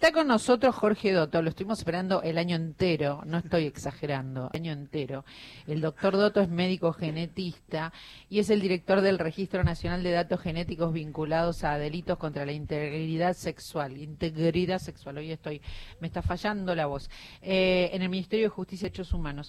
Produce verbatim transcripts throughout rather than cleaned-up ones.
Está con nosotros Jorge Dotto, lo estuvimos esperando el año entero, no estoy exagerando, el año entero. El doctor Dotto es médico genetista y es el director del Registro Nacional de Datos Genéticos vinculados a delitos contra la integridad sexual. Integridad sexual, hoy estoy, me está fallando la voz. Eh, en el Ministerio de Justicia y Derechos Humanos.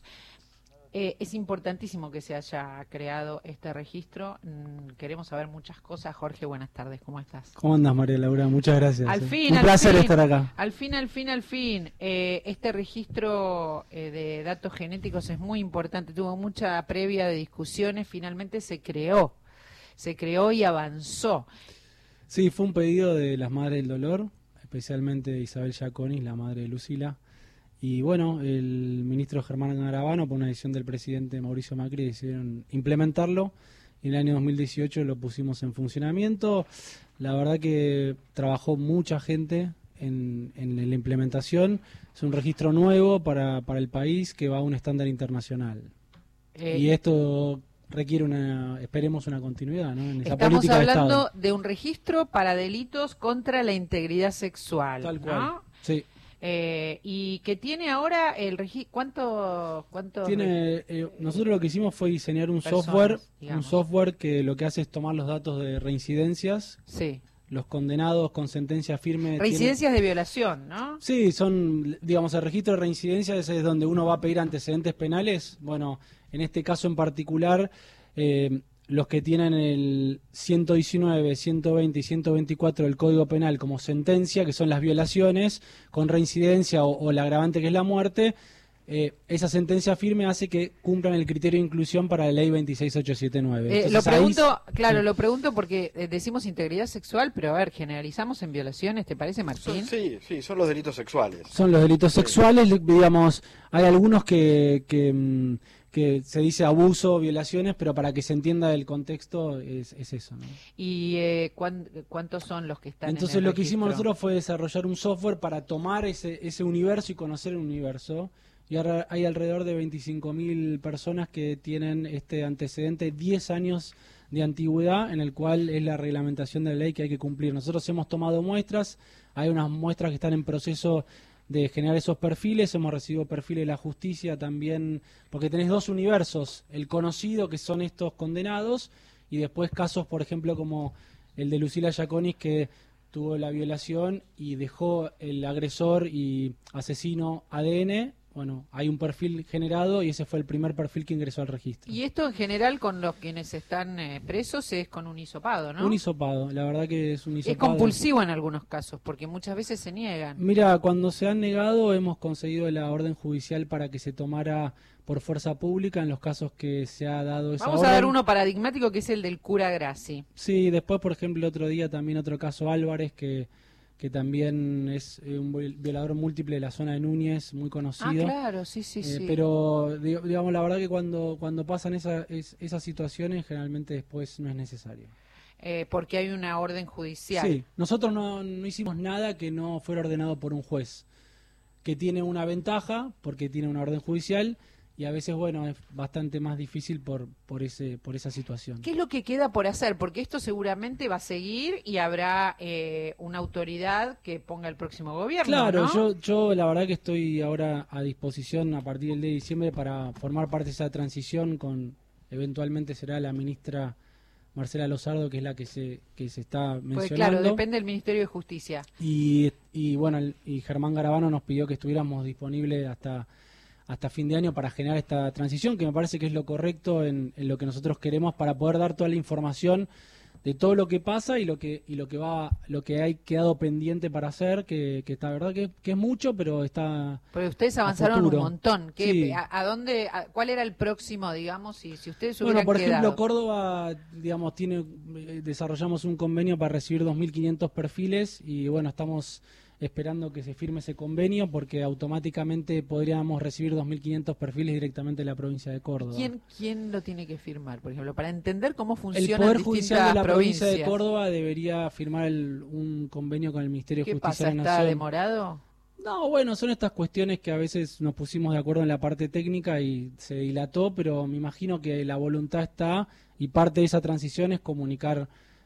Eh, es importantísimo que se haya creado este registro. Mm, queremos saber muchas cosas. Jorge, buenas tardes, ¿cómo estás? ¿Cómo andas, María Laura? Muchas gracias. Al eh. fin, Un al placer fin, estar acá. Al fin, al fin, al fin. Eh, este registro eh, de datos genéticos es muy importante. Tuvo mucha previa de discusiones. Finalmente se creó. Se creó y avanzó. Sí, fue un pedido de las Madres del Dolor, especialmente de Isabel Giaconis, la madre de Lucila. Y bueno, el ministro Germán Garabano, por una decisión del presidente Mauricio Macri, decidieron implementarlo. Y en el año dos mil dieciocho lo pusimos en funcionamiento. La verdad que trabajó mucha gente en, en la implementación. Es un registro nuevo para, para el país que va a un estándar internacional. Eh, y esto requiere una, esperemos, una continuidad, ¿no? En esa estamos política hablando de, Estado. de un registro para delitos contra la integridad sexual. Tal cual, ¿no? Sí. Eh, y que tiene ahora el registro, ¿cuánto, cuánto tiene? Eh, nosotros lo que hicimos fue diseñar un personas, software, digamos. un software que lo que hace es tomar los datos de reincidencias, sí. los condenados con sentencia firme. Reincidencias tienen... de violación, ¿no? Sí, son, digamos, el registro de reincidencias es donde uno va a pedir antecedentes penales. Bueno, en este caso en particular, eh, los que tienen el ciento diecinueve, ciento veinte y ciento veinticuatro del Código Penal como sentencia, que son las violaciones con reincidencia o, o el agravante que es la muerte, eh, esa sentencia firme hace que cumplan el criterio de inclusión para la ley veintiséis mil ochocientos setenta y nueve. Eh, lo pregunto, ahí... claro, sí. lo pregunto porque eh, decimos integridad sexual, pero a ver, generalizamos en violaciones, ¿te parece, Martín? Son, sí, sí, son los delitos sexuales. Son los delitos sí. sexuales, digamos, hay algunos que... que que se dice abuso, violaciones, pero para que se entienda el contexto es, es eso, ¿no? ¿Y eh, ¿cuán, cuántos son los que están Entonces en el lo que registro? hicimos nosotros fue desarrollar un software para tomar ese, ese universo y conocer el universo. Y ahora hay alrededor de veinticinco mil personas que tienen este antecedente, diez años de antigüedad, en el cual es la reglamentación de la ley que hay que cumplir. Nosotros hemos tomado muestras, hay unas muestras que están en proceso de generar esos perfiles, hemos recibido perfiles de la justicia también, porque tenés dos universos, el conocido, que son estos condenados, y después casos, por ejemplo, como el de Lucila Giaconis, que tuvo la violación y dejó el agresor y asesino A D N. Bueno, hay un perfil generado y ese fue el primer perfil que ingresó al registro. Y esto en general con los quienes están eh, presos es con un hisopado, ¿no? Un hisopado, la verdad que es un hisopado. Es compulsivo en algunos casos, porque muchas veces se niegan. Mira, cuando se han negado hemos conseguido la orden judicial para que se tomara por fuerza pública en los casos que se ha dado esa Vamos orden. a dar uno paradigmático que es el del cura Grassi. Sí, después, por ejemplo, otro día también otro caso Álvarez que... que también es un violador múltiple de la zona de Núñez, muy conocido. Ah, claro, sí, sí, eh, sí. Pero, digamos, la verdad que cuando cuando pasan esa, es, esas situaciones, generalmente después no es necesario. Eh, porque hay una orden judicial. Sí, nosotros no, no hicimos nada que no fuera ordenado por un juez, que tiene una ventaja, porque tiene una orden judicial, y a veces, bueno, es bastante más difícil por por ese por esa situación. ¿Qué es lo que queda por hacer? Porque esto seguramente va a seguir y habrá eh, una autoridad que ponga el próximo gobierno, Claro, ¿no? yo yo la verdad que estoy ahora a disposición a partir del diez de diciembre para formar parte de esa transición con, eventualmente será la ministra Marcela Lozardo, que es la que se que se está mencionando. Pues claro, depende del Ministerio de Justicia. Y, y bueno, el, y Germán Garabano nos pidió que estuviéramos disponibles hasta... hasta fin de año para generar esta transición, que me parece que es lo correcto en, en lo que nosotros queremos para poder dar toda la información de todo lo que pasa y lo que y lo que va lo que hay quedado pendiente para hacer, que, que está verdad que, que es mucho, pero está. Pero ustedes avanzaron un montón. ¿Qué, sí. a, a dónde a, cuál era el próximo, digamos, si, si ustedes hubieran Bueno, por quedado? ejemplo, Córdoba, digamos, tiene desarrollamos un convenio para recibir dos mil quinientos perfiles y bueno, estamos esperando que se firme ese convenio porque automáticamente podríamos recibir dos mil quinientos perfiles directamente de la provincia de Córdoba. ¿Quién, quién lo tiene que firmar, por ejemplo, para entender cómo funciona el Poder Judicial de la provincia de Córdoba debería firmar el, un convenio con el Ministerio de Justicia de la Nación. ¿Qué pasa? ¿Está demorado? No, bueno, son estas cuestiones que a veces nos pusimos de acuerdo en la parte técnica y se dilató, pero me imagino que la voluntad está y parte de esa transición es comunicar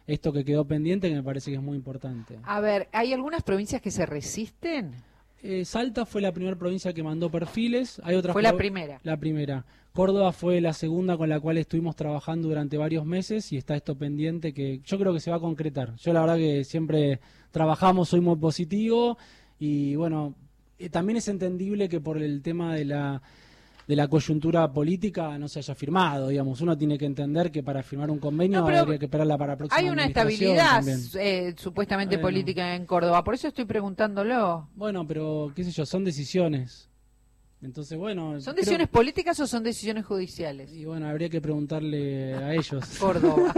esto que quedó pendiente, que me parece que es muy importante. A ver, ¿hay algunas provincias que se resisten? Eh, Salta fue la primera provincia que mandó perfiles. Hay otras Fue la primera. La primera. Córdoba fue la segunda con la cual estuvimos trabajando durante varios meses y está esto pendiente que yo creo que se va a concretar. Yo la verdad que siempre trabajamos, soy muy positivo y bueno, eh, también es entendible que por el tema de la de la coyuntura política no se haya firmado, digamos. Uno tiene que entender que para firmar un convenio No, pero habría que esperarla para la próxima hay una administración estabilidad también. eh, supuestamente Bueno. política en Córdoba, por eso estoy preguntándolo. Bueno, pero qué sé yo, son decisiones. Entonces, bueno... ¿Son creo- decisiones políticas o son decisiones judiciales? Y bueno, habría que preguntarle a ellos. Córdoba.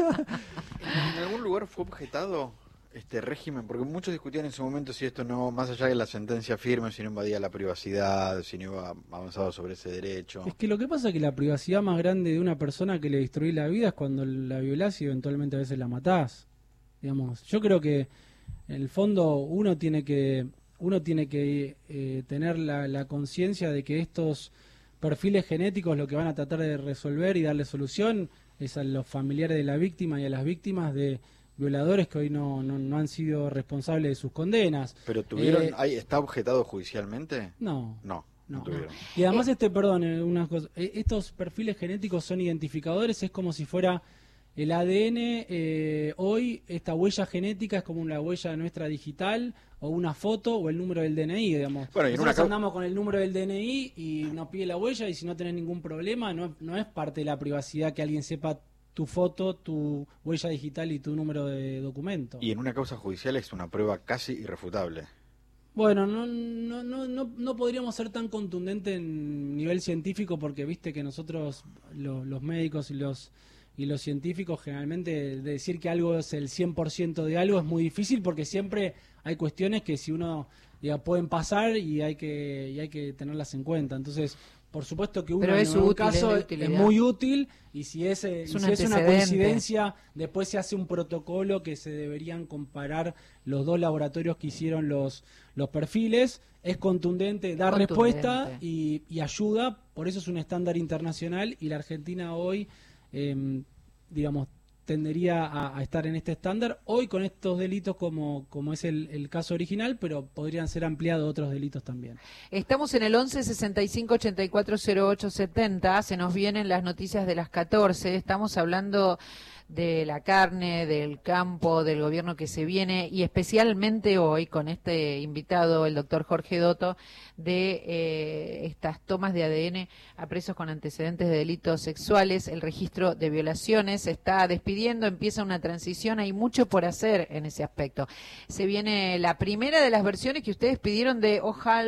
¿En algún lugar fue objetado este régimen? Porque muchos discutían en su momento si esto no, más allá de la sentencia firme, si no invadía la privacidad, si no iba avanzado sobre ese derecho. Es que lo que pasa es que la privacidad más grande de una persona que le destruye la vida es cuando la violás y eventualmente a veces la matás. Digamos, yo creo que en el fondo uno tiene que uno tiene que eh, tener la, la conciencia de que estos perfiles genéticos lo que van a tratar de resolver y darle solución es a los familiares de la víctima y a las víctimas de violadores que hoy no, no, no han sido responsables de sus condenas. ¿Pero tuvieron, Eh, hay, está objetado judicialmente? No. No, no, No. tuvieron. Y además, este, perdón, eh, unas cosas. Eh, estos perfiles genéticos son identificadores, es como si fuera el A D N. Eh, hoy, esta huella genética es como una huella nuestra digital, o una foto, o el número del D N I, digamos. Bueno, y en Nosotros una cau- andamos con el número del D N I y nos pide la huella, y si no tenés ningún problema, no, no es parte de la privacidad que alguien sepa tu foto, tu huella digital y tu número de documento. Y en una causa judicial es una prueba casi irrefutable. Bueno, no, no, no, no, no podríamos ser tan contundentes en nivel científico porque viste que nosotros, lo- los médicos y los y los científicos, generalmente de decir que algo es el cien por ciento de algo es muy difícil porque siempre hay cuestiones que si uno, diga, pueden pasar y hay que y hay que tenerlas en cuenta. Entonces, por supuesto que uno Pero en es un útil, caso es de es, utilidad. muy útil y si es, eh, Es y un si es una antecedente. coincidencia, después se hace un protocolo que se deberían comparar los dos laboratorios que hicieron los, los perfiles. Es contundente, da Contundente. respuesta y, y ayuda, por eso es un estándar internacional y la Argentina hoy, eh, digamos, tendería a, a estar en este estándar, hoy con estos delitos como, como es el, el caso original, pero podrían ser ampliados otros delitos también. Estamos en el once sesenta y cinco ochenta y cuatro cero ocho setenta, se nos vienen las noticias de las catorce, estamos hablando de la carne, del campo, del gobierno que se viene y especialmente hoy con este invitado, el doctor Jorge Dotto, de eh, estas tomas de A D N a presos con antecedentes de delitos sexuales, el registro de violaciones se está despidiendo, empieza una transición, hay mucho por hacer en ese aspecto. Se viene la primera de las versiones que ustedes pidieron de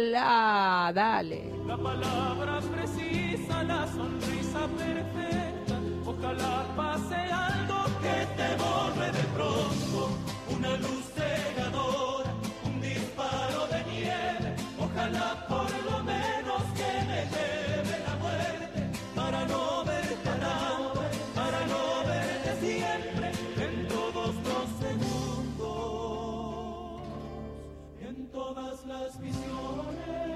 Ojalá, dale. La palabra precisa, la sonrisa perfecta. Ojalá pase algo que te borre de pronto. Una luz cegadora, un disparo de nieve. Ojalá por lo menos que me lleve la muerte. Para no verte nada, para no verte siempre. En todos los segundos, en todas las visiones.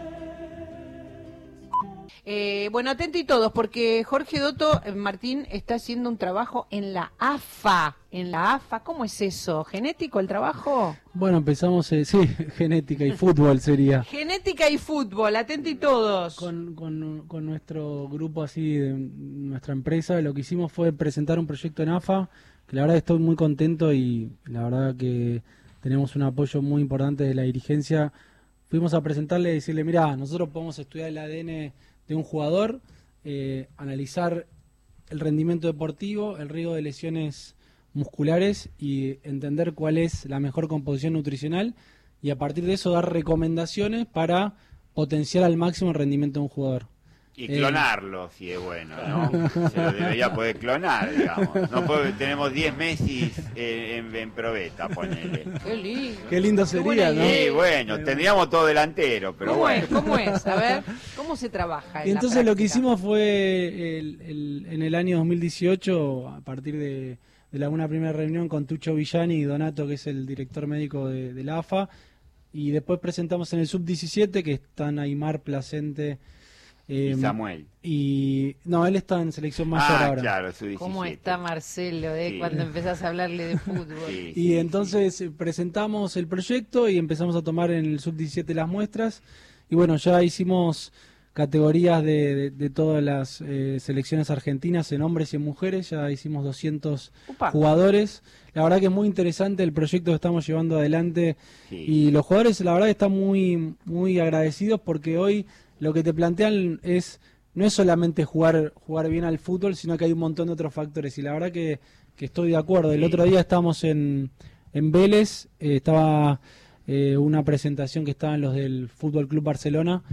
Eh, bueno, atento y todos, porque Jorge Dotto, eh, Martín, está haciendo un trabajo en la A F A. En la A F A, ¿cómo es eso? ¿Genético el trabajo? Bueno, empezamos, eh, sí, genética y fútbol sería. Genética y fútbol, atento y todos. Con, con, con nuestro grupo así, de nuestra empresa, lo que hicimos fue presentar un proyecto en A F A, que la verdad estoy muy contento y la verdad que tenemos un apoyo muy importante de la dirigencia. Fuimos a presentarle y decirle, mira, nosotros podemos estudiar el A D N de un jugador, eh, analizar el rendimiento deportivo, el riesgo de lesiones musculares y entender cuál es la mejor composición nutricional y a partir de eso dar recomendaciones para potenciar al máximo el rendimiento de un jugador. Y Eh, clonarlo, si es bueno, ¿no? Se lo debería poder clonar, digamos. No puede- tenemos diez Messi en, en, en probeta, ponele. Qué lindo. Qué lindo sería, buena ¿no? idea. Sí, bueno, tendríamos todo delantero, pero ¿Cómo bueno. es? ¿Cómo es? A ver, ¿cómo se trabaja en Y la entonces lo que práctica? hicimos fue el- el- en el año dos mil dieciocho, a partir de, de la, una primera reunión con Tucho Villani y Donato, que es el director médico de, de la A F A, y después presentamos en el sub diecisiete, que están Aymar, Placente, Eh, y Samuel. Y no, él está en selección mayor ah, ahora. claro, su diecisiete. ¿Cómo está Marcelo eh, Sí. cuando empezás a hablarle de fútbol? Sí, Y sí, entonces sí. eh, presentamos el proyecto y empezamos a tomar en el sub diecisiete las muestras. Y bueno, ya hicimos categorías de, de, de todas las eh, selecciones argentinas en hombres y en mujeres. Ya hicimos doscientos Upa. jugadores. La verdad que es muy interesante el proyecto que estamos llevando adelante. Sí. Y los jugadores, la verdad, están muy, muy agradecidos porque hoy lo que te plantean es no es solamente jugar jugar bien al fútbol, sino que hay un montón de otros factores. Y la verdad que, que estoy de acuerdo. El Sí. otro día estábamos en, en Vélez, eh, estaba eh, una presentación que estaban los del Fútbol Club Barcelona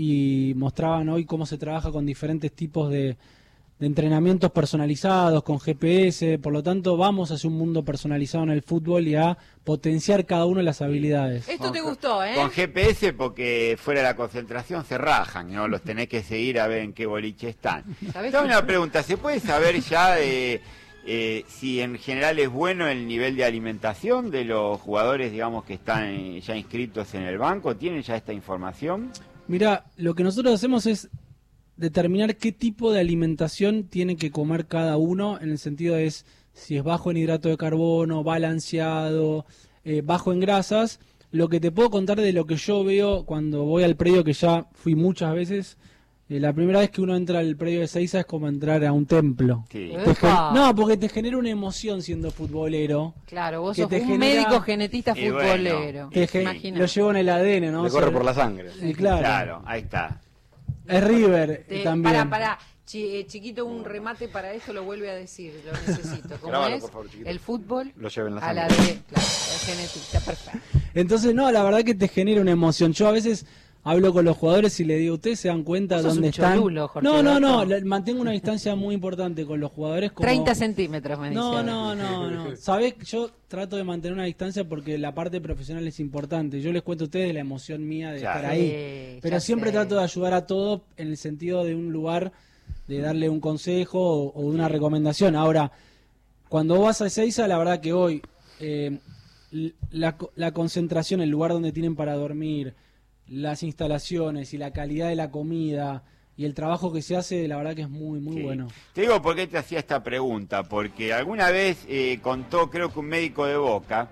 y mostraban hoy cómo se trabaja con diferentes tipos de, de entrenamientos personalizados, con G P S. Por lo tanto, vamos hacia un mundo personalizado en el fútbol y a potenciar cada uno de las habilidades. Esto te Con- gustó, ¿eh? Con G P S porque fuera de la concentración se rajan, ¿no? Los tenés que seguir a ver en qué boliche están. ¿Sabés Tengo qué? una pregunta, ¿se puede saber ya eh, eh, si en general es bueno el nivel de alimentación de los jugadores, digamos, que están eh, ya inscritos en el banco? ¿Tienen ya esta información? Mira, lo que nosotros hacemos es determinar qué tipo de alimentación tiene que comer cada uno, en el sentido es si es bajo en hidrato de carbono, balanceado, eh, bajo en grasas. Lo que te puedo contar de lo que yo veo cuando voy al predio, que ya fui muchas veces, eh, la primera vez que uno entra al predio de Seiza es como entrar a un templo. Sí. Eh. Te gen- Epa. no, porque te genera una emoción siendo futbolero. Claro, vos que sos te un genera- médico genetista Y bueno, futbolero. Te Sí, gen- Imagina. lo llevo en el A D N, ¿no? Le O corre sea, por la sangre. eh, claro. Claro, ahí está. Es River Te- también. Pará, pará. Chi- eh, chiquito, un remate para esto lo vuelve a decir, lo necesito. ¿Cómo Grábalo, es? por favor, chiquito. El fútbol Lo lleva en la a la sangre. de, claro, el genetista, perfecto. Entonces, no, la verdad que te genera una emoción. Yo a veces hablo con los jugadores y le digo, ¿ustedes se dan cuenta Vos sos dónde un están? cholulo, Jorge no, no, no, Dotto. le- mantengo una distancia muy importante con los jugadores. Como... treinta centímetros, me dice. No, ahora. no, no, no. Sabés, yo trato de mantener una distancia porque la parte profesional es importante. Yo les cuento a ustedes la emoción mía de Claro. estar ahí. Sí, Pero ya siempre sé. trato de ayudar a todos en el sentido de un lugar, de darle un consejo o, o de una recomendación. Ahora, cuando vas a Ezeiza, la verdad que hoy eh, l- la, co- la concentración, el lugar donde tienen para dormir, las instalaciones y la calidad de la comida y el trabajo que se hace, la verdad que es muy, muy Sí. bueno. Te digo por qué te hacía esta pregunta, porque alguna vez eh, contó, creo que un médico de Boca,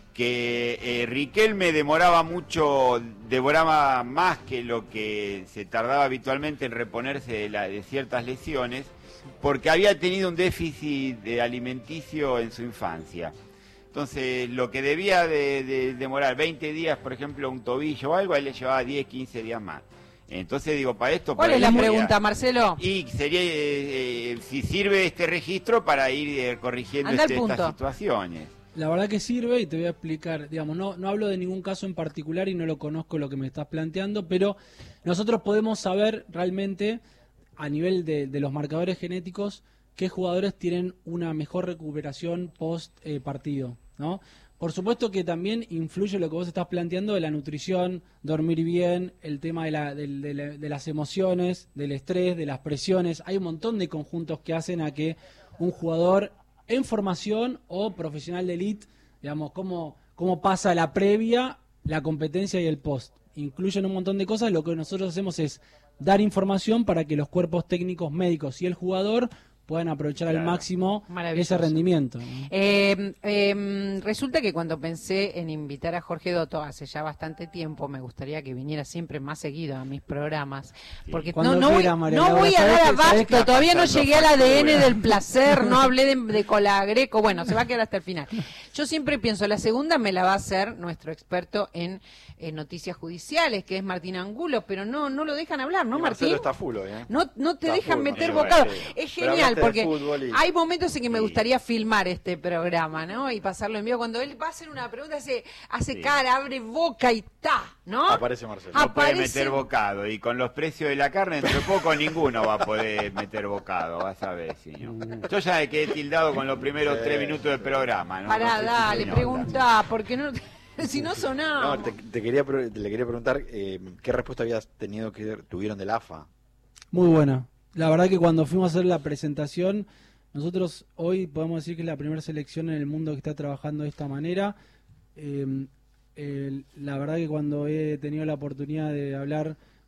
que eh, Riquelme demoraba mucho, demoraba más que lo que se tardaba habitualmente en reponerse de, la- de ciertas lesiones, porque había tenido un déficit de alimenticio en su infancia. Entonces, lo que debía de, de demorar veinte días, por ejemplo, un tobillo o algo, a él le llevaba diez, quince días más. Entonces, digo, para esto... ¿Cuál para es la ir- pregunta, Marcelo? Y sería eh, eh, si sirve este registro para ir eh, corrigiendo Anda al este- estas punto. situaciones. La verdad que sirve y te voy a explicar, digamos, no, no hablo de ningún caso en particular y no lo conozco lo que me estás planteando, pero nosotros podemos saber realmente a nivel de, de los marcadores genéticos qué jugadores tienen una mejor recuperación post eh, partido, ¿no? Por supuesto que también influye lo que vos estás planteando de la nutrición, dormir bien, el tema de, la, del- de la- de las emociones, del estrés, de las presiones. Hay un montón de conjuntos que hacen a que un jugador en formación o profesional de elite, digamos, cómo, cómo pasa la previa, la competencia y el post. Incluyen un montón de cosas. Lo que nosotros hacemos es dar información para que los cuerpos técnicos, médicos y el jugador puedan aprovechar al Claro. máximo Maravilloso. ese rendimiento, ¿no? Eh, eh, resulta que cuando pensé en invitar a Jorge Dotto hace ya bastante tiempo, me gustaría que viniera siempre más seguido a mis programas, porque Cuando no, no, voy, quiera, María no Laura, voy a sabés dar que- sabés abasto, que- todavía no pasando llegué al A D N factura. del placer, no hablé de, de cola greco, bueno, se va a quedar hasta el final. Yo siempre pienso, la segunda me la va a hacer nuestro experto en, en noticias judiciales, que es Martín Angulo, pero no, no lo dejan hablar, ¿no, Y Martín? Marcelo está full hoy, ¿eh? No, no te Está dejan full, meter Marcelo, bocado. sí. Es Pero genial hablaste de porque fútbol y- hay momentos en que me Sí. gustaría filmar este programa, ¿no? Y pasarlo en vivo. Cuando él va a hacer una pregunta, hace, hace Sí. cara, abre boca y ta, ¿no? Aparece Marcelo. No puede Aparece- meter bocado. Y con los precios de la carne, entre poco ninguno va a poder meter bocado. Vas a ver, señor. Yo ya me quedé tildado con los primeros Sí, tres minutos del sí. programa, ¿no? Pará, No sé si dale, se nota. pregunta, porque no, si no sonaba. No, te, te quería, pre- le quería preguntar eh, qué respuesta habías tenido que tuvieron del A F A. Muy buena. La verdad que cuando fuimos a hacer la presentación, nosotros hoy podemos decir que es la primera selección en el mundo que está trabajando de esta manera. Eh, el- la verdad que cuando he tenido la oportunidad de hablar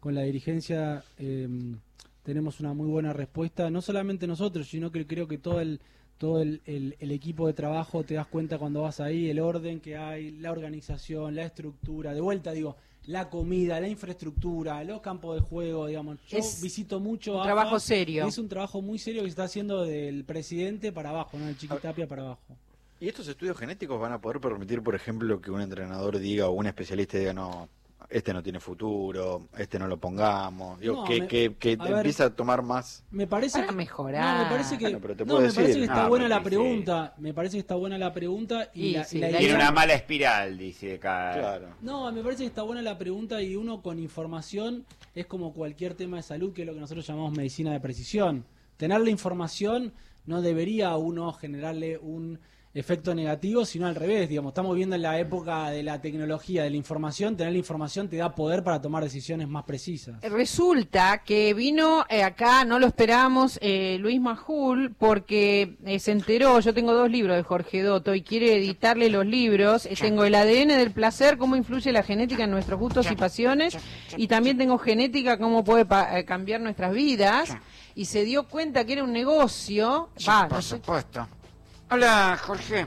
con la dirigencia eh, tenemos una muy buena respuesta, no solamente nosotros, sino que creo que todo el todo el, el, el equipo de trabajo, te das cuenta cuando vas ahí, el orden que hay, la organización, la estructura, de vuelta digo, la comida, la infraestructura, los campos de juego, digamos. Yo es visito mucho un A F A, trabajo serio. Es un trabajo muy serio que se está haciendo del presidente para abajo, ¿no? Del Chiquitapia para abajo. ¿Y estos estudios genéticos van a poder permitir, por ejemplo, que un entrenador diga o un especialista diga, no, este no tiene futuro, este no lo pongamos? Digo, No, que, me- que, que a ver, empieza a tomar más... Me parece Para que, mejorar. No, me parece que, Bueno, pero te no, puedo me decir. parece que está No, buena la porque sí. pregunta. Me parece que está buena la pregunta y, Y la, sí, y la la Tiene idea- una mala espiral, dice acá. Claro. No, me parece que está buena la pregunta y uno con información es como cualquier tema de salud, que es lo que nosotros llamamos medicina de precisión. Tener la información no debería a uno generarle un efecto negativo, sino al revés. Digamos, estamos viendo en la época de la tecnología, de la información, tener la información te da poder para tomar decisiones más precisas. Resulta que vino eh, acá, no lo esperábamos, eh, Luis Majul, porque eh, se enteró, yo tengo dos libros de Jorge Dotto y quiere editarle los libros. Eh, tengo el A D N del placer, cómo influye la genética en nuestros gustos y pasiones, y también tengo genética, cómo puede pa- eh, cambiar nuestras vidas. Y se dio cuenta que era un negocio. Sí, Va, por no sé. supuesto. Hola, Jorge.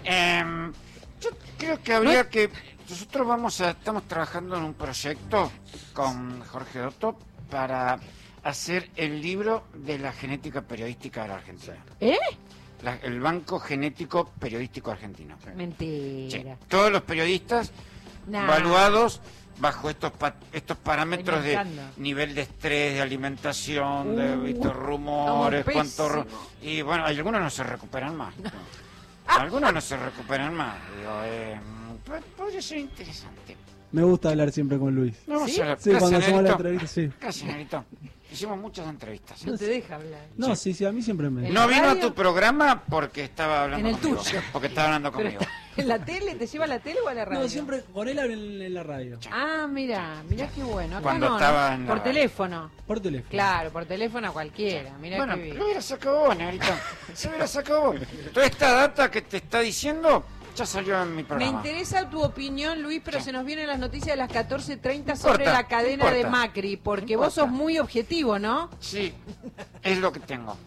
Em, yo creo que habría que... Nosotros vamos a... Estamos trabajando en un proyecto con Jorge Dotto para hacer el libro de la genética periodística de la Argentina. ¿Eh? La- el Banco Genético Periodístico Argentino. Sí. Mentira. Todos los periodistas Nah. evaluados bajo estos pa- estos parámetros de Alimentando. nivel de estrés, de alimentación, de Uh, ¿viste? rumores, estamos cuánto ru- pésimos. y bueno, algunos no se recuperan más. Algunos no se recuperan más. Digo, eh, pod- podría ser interesante. Me gusta hablar siempre con Luis. Vamos ¿Sí? a la Sí, cuando hacemos la Nerito. entrevista, sí. Gracias, Nerito. Hicimos muchas entrevistas. ¿eh? No te deja hablar. No, sí, sí, a mí siempre me... ¿En No la vino a radio? tu programa porque estaba hablando En el conmigo. tuyo. Porque estaba hablando Pero conmigo. está en la tele, ¿te lleva a la tele o a la radio? No, siempre con él en, en la radio, Ah, mira, mira qué bueno. Acá Cuando no, ¿no? estaba en la Por radio. teléfono. por teléfono. Claro, por teléfono a cualquiera. Mira Bueno, qué bien. lo hubiera sacado vos, Negrita. Se hubiera sacado vos. Toda esta data que te está diciendo ya salió en mi Me programa. interesa tu opinión, Luis, pero Sí. se nos vienen las noticias de las catorce treinta No sobre importa, la cadena no de importa. Macri, porque No vos importa. sos muy objetivo, ¿no? Sí, es lo que tengo.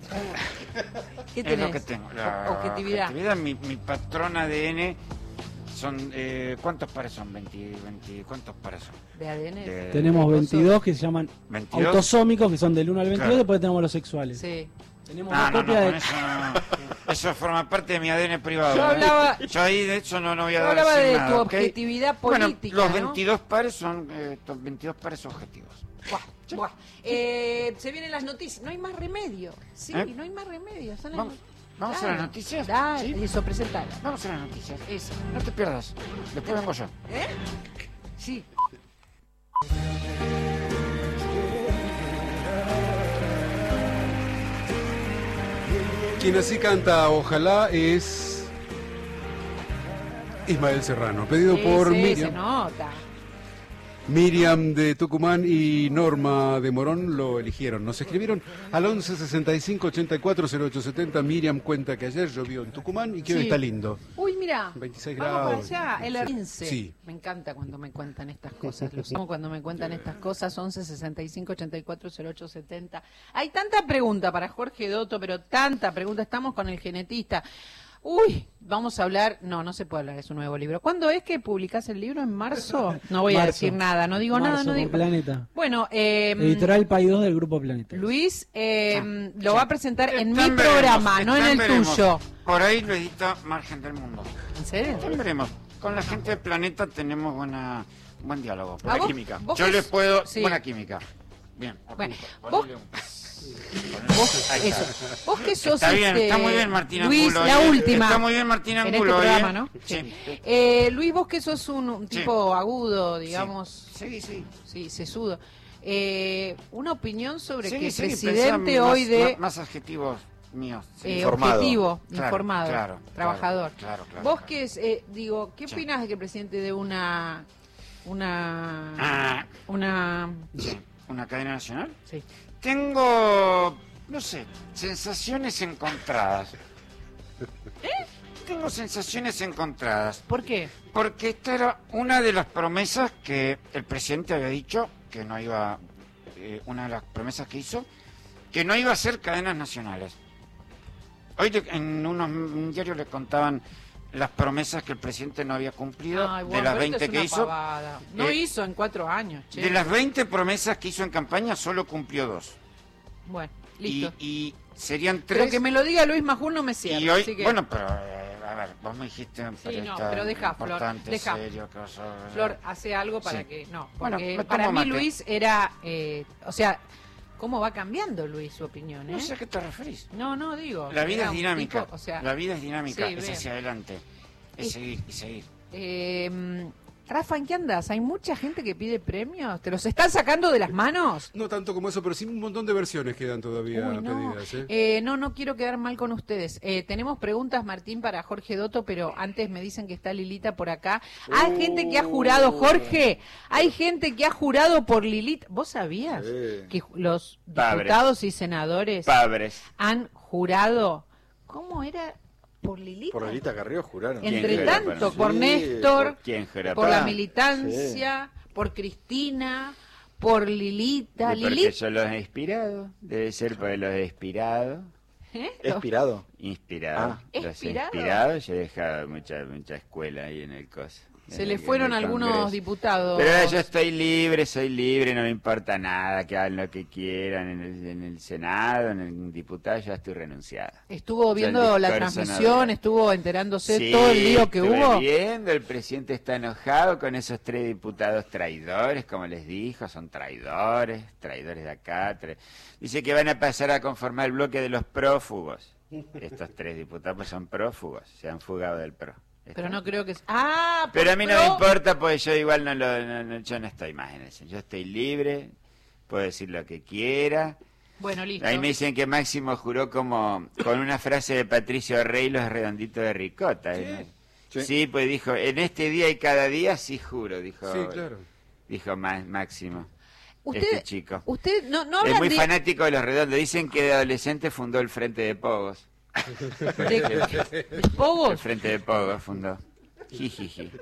¿Qué Es tenés? lo que tengo. La O- objetividad. objetividad, mi, mi patrón A D N son... Eh, ¿Cuántos pares son? veinte, veinte, ¿Cuántos pares son? De A D N. De- Tenemos ¿Vos veintidós que se llaman ¿veintidós? autosómicos, que son del uno al veintidós, Claro. después tenemos los sexuales. Sí. Tenemos No, una no, no, copia con de... eso no. Eso forma parte de mi A D N privado. Yo ¿no? hablaba- Yo ahí de eso no, no voy a Yo dar hablaba de nada, tu ¿ok? objetividad Bueno, política, los ¿no? veintidós pares son eh, estos veintidós pares objetivos. Buah, buah. Eh, se vienen las noticias. No hay más remedio. Sí, ¿Eh? no hay más remedio. Son las Vamos- not- vamos a Dale. las noticias, Dale, ¿sí? eso, presentala. Vamos a las noticias. Eso. No te pierdas. Después vengo yo. ¿Eh? Sí. Quien así canta Ojalá es Ismael Serrano, pedido Sí, por sí, se Miriam, nota. Miriam de Tucumán y Norma de Morón lo eligieron. Nos escribieron al once sesenta y cinco ochenta y cuatro cero ocho setenta. Miriam cuenta que ayer llovió en Tucumán y que hoy Sí. está lindo. Uy, mira. veintiséis Vamos grados. para allá, el Sí. quince. Sí. Me encanta cuando me cuentan estas cosas. Los amo cuando me cuentan estas cosas. once sesenta y cinco ochenta y cuatro cero ocho setenta. Hay tanta pregunta para Jorge Dotto, pero tanta pregunta. Estamos con el genetista. Uy, vamos a hablar. No, no se puede hablar de su nuevo libro. ¿Cuándo es que publicás el libro? ¿En marzo? No voy a Marzo. decir nada. No digo nada. Marzo, No con digo. Planeta. Bueno, eh, Editorial País dos del Grupo Planeta. Luis eh, lo va a presentar en Está mi veremos, programa, no en está el veremos. tuyo. Por ahí lo edita Margen del Mundo. ¿En serio? Ya veremos. Con la gente del planeta tenemos buena, buen diálogo. ¿A Buena vos- química. vos Yo que- les puedo... sí. Buena química. Bien. Bueno, Ponle vos- un- Vos, Ahí está. eso. Vos que sos Está bien, este, está muy bien Martín Luis, Angulo. la ¿eh? última. Está muy bien Martín En Angulo. este programa, ¿eh? ¿no? Sí. Eh, Luis, vos que sos un, un Sí. tipo agudo, digamos, Sí, sí. sí, sesudo. Eh, una opinión sobre Sí, que el sí, presidente pensá hoy más- de Más, más adjetivos míos. sí. eh, Informado. objetivo, Claro, informado, claro, trabajador. claro, claro, vos claro. que es, eh, digo, ¿qué Sí. opinas de que el presidente de una, una, Ah, una, sí. ¿Una cadena nacional? sí. Tengo, no sé, sensaciones encontradas. Tengo sensaciones encontradas. ¿Por qué? Porque esta era una de las promesas que el presidente había dicho que no iba, eh, una de las promesas que hizo, que no iba a hacer cadenas nacionales. Hoy te- en unos diarios le contaban las promesas que el presidente no había cumplido, Ay, bueno, de las pero esto veinte es que una hizo. pavada. No Eh, hizo en cuatro años, che. De las veinte promesas que hizo en campaña, solo cumplió dos. Bueno, Y, listo. y serían Pero tres. que me lo diga Luis Majul no me cierra. y hoy, así que... bueno, pero eh, a ver, vos me dijiste un Sí, no, periodista pero deja, Flor, importante, deja. serio, que vos sos- Flor, hace algo para Sí. que... No, Bueno, porque me para tomo mí mate. Luis era... eh, o sea, ¿cómo va cambiando Luis su opinión, eh? No sé a qué te referís. No, no, digo. La vida era es un dinámica. tipo, o sea, La vida es dinámica, sí, es veo. hacia adelante. Es Y- seguir y seguir. eh, Rafa, ¿en qué andas? ¿Hay mucha gente que pide premios? ¿Te los están sacando de las manos? No tanto como eso, pero sí un montón de versiones quedan todavía Uy, no. pedidas. ¿eh? Eh, no, no quiero quedar mal con ustedes. Eh, tenemos preguntas, Martín, para Jorge Dotto, pero antes me dicen que está Lilita por acá. Hay gente que ha jurado, Jorge, hay gente que ha jurado por Lilita. ¿Vos sabías Sí. que ju- los Padres. diputados y senadores Padres. han jurado? ¿Cómo era? ¿Por Lilita? Por Lilita Carrió juraron. ¿Quién Entre juró tanto, por- por Sí, Néstor, ¿Por quién juró? por la Ah, militancia, por Cristina, por Lilita. Y porque Lilita. yo los he inspirado. Debe ser porque los he inspirado. ¿Eh? Expirado. Inspirado. Ah. Los he ¿Inspirado? inspirado. Yo he dejado mucha, mucha escuela ahí en el coso. Se en le el- en fueron el algunos Congreso. diputados. Pero ahora yo estoy libre, soy libre, no me importa nada, que hagan lo que quieran en el, en el Senado, en el diputado, ya estoy renunciado. Estuvo el viendo la discurso no transmisión, de- estuvo enterándose Sí, todo el lío que estuve hubo. viendo, el presidente está enojado con esos tres diputados traidores, como les dijo, son traidores, traidores de acá. tra- Dice que van a pasar a conformar el bloque de los prófugos. Estos tres diputados pues, son prófugos, se han fugado del PRO. Pero no creo que... Ah, Pero por a mí no pro- me importa, pues yo igual no lo, no- no- yo no estoy más en eso. Yo estoy libre, puedo decir lo que quiera. Bueno, listo. Ahí me dicen que Máximo juró como con una frase de Patricio Rey, los redonditos de ricota. ¿eh? Sí. Sí, pues dijo, en este día y cada día sí juro, dijo, Sí, claro. dijo Ma- Máximo. Usted, este chico. usted no, no Es hablan muy de, fanático de los redondos. Dicen que de adolescente fundó el Frente de Pogos. de- de Pogos. El Frente de Pogos fundó. Jijiji.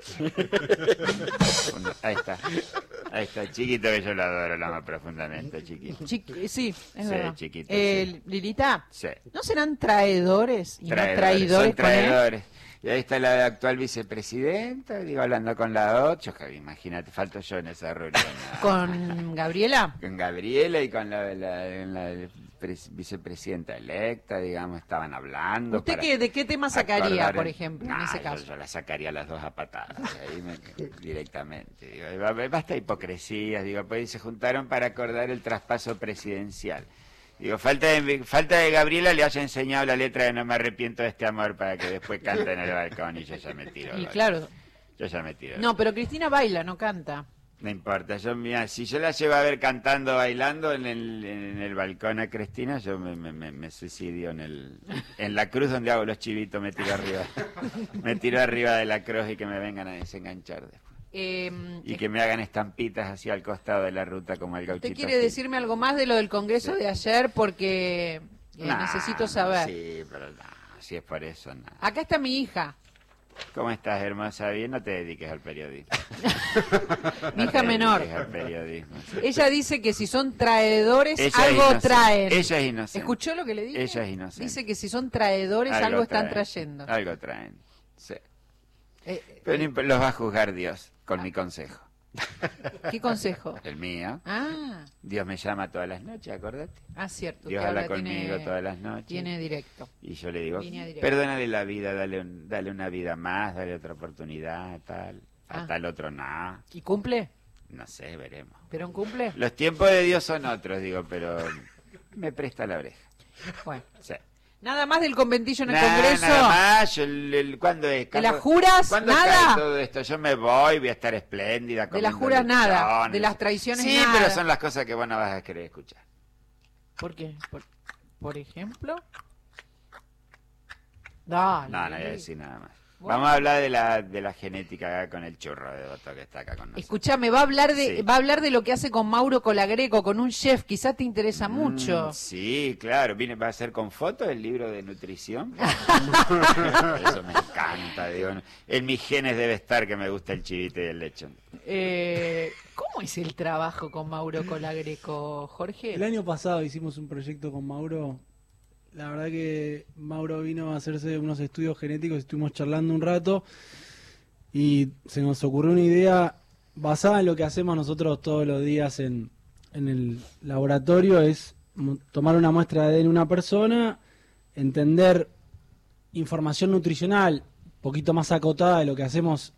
Ahí está. Ahí está, chiquito que yo lo adoro, lo amo profundamente, chiquito. Chiqui- sí, es Sí, verdad. chiquito, Eh, Lilita, Sí. ¿no serán traidores y Traidores, no traidores son con él? traidores. Y ahí está la actual vicepresidenta, digo, hablando con la ocho, que imagínate, falto yo en esa reunión. ¿no? ¿Con Gabriela? Con Gabriela y con la, la- la pres- vicepresidenta electa, digamos, estaban hablando. ¿Usted para qué, de qué tema sacaría, acordar por el- ejemplo, en Nah, ese yo- caso? Yo, la sacaría a las dos a patadas, ahí me- directamente. Digo, ba- basta hipocresías, digo, pues se juntaron para acordar el traspaso presidencial. Digo, falta de, falta de Gabriela le haya enseñado la letra de No me arrepiento de este amor para que después cante en el balcón y yo ya me tiro. Y al claro. balcón. Yo ya me tiro. No, pero Cristina baila, no canta. No importa, yo mira, si yo la llevo a ver cantando, bailando en el, en el balcón a Cristina, yo me, me, me- me suicidio en el en la cruz donde hago los chivitos, me tiro arriba. Me tiro arriba de la cruz y que me vengan a desenganchar después. Eh, Y que me hagan estampitas hacia al costado de la ruta como el gauchito. ¿Usted quiere Gil. decirme algo más de lo del Congreso de ayer? Porque eh, Nah, necesito saber. Sí, pero no, si es por eso, no. Acá está mi hija. ¿Cómo estás, hermosa? Bien, no te dediques al periodismo. Mi No hija te menor. dediques al periodismo. sí. Ella dice que si son traidores, Ella es algo inocente. traen. Ella es inocente. ¿Escuchó lo que le dije? Ella es inocente. Dice que si son traidores, algo, están traen, trayendo. Algo traen, sí. Eh, Pero no imp- los va a juzgar Dios, con mi consejo. ¿Qué consejo? El mío. Ah, Dios me llama todas las noches, acordate. ah, cierto. Dios que habla ahora conmigo tiene, todas las noches. Tiene directo. Y yo le digo, Línea directa. perdónale la vida, dale, un- dale una vida más, dale otra oportunidad, tal. A Ah. tal otro nada. ¿Y cumple? No sé, veremos. ¿Pero un cumple? Los tiempos de Dios son otros, digo, pero me presta la oreja. Bueno. Sí. Nada más del conventillo en el Nada, Congreso. nada más, yo el, el- ¿cuándo es? ¿De las ¿Cuándo- juras? ¿Cuándo Nada. cae todo esto? Yo me voy, voy a estar espléndida. De las comiendo juras nada, lechones. de las traiciones Sí, nada. pero son las cosas que vos no vas a querer escuchar. ¿Por qué? ¿Por, por ejemplo? Dale. No, no voy a decir nada más. Vamos a hablar de la de la genética acá con el churro de Doto que está acá con nosotros. Escúchame, va a hablar de Sí. va a hablar de lo que hace con Mauro Colagreco, con un chef, quizás te interesa mucho. Mm, sí, claro. Viene, va a ser con fotos el libro de nutrición. Eso me encanta, digo. En mis genes debe estar que me gusta el chivito y el lechón. Eh, ¿Cómo es el trabajo con Mauro Colagreco, El Jorge? año pasado hicimos un proyecto con Mauro. La verdad que Mauro vino a hacerse unos estudios genéticos, estuvimos charlando un rato y se nos ocurrió una idea basada en lo que hacemos nosotros todos los días en, en el laboratorio, es mo- tomar una muestra de A D N de una persona, entender información nutricional un poquito más acotada de lo que hacemos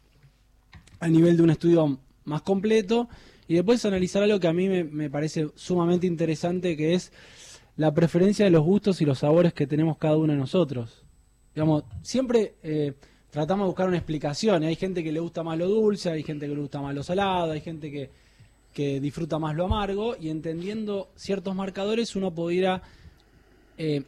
a nivel de un estudio más completo y después analizar algo que a mí me, me parece sumamente interesante, que es la preferencia de los gustos y los sabores que tenemos cada uno de nosotros. Digamos, siempre eh, tratamos de buscar una explicación. Hay gente que le gusta más lo dulce, hay gente que le gusta más lo salado, hay gente que, que disfruta más lo amargo, y entendiendo ciertos marcadores uno pudiera eh,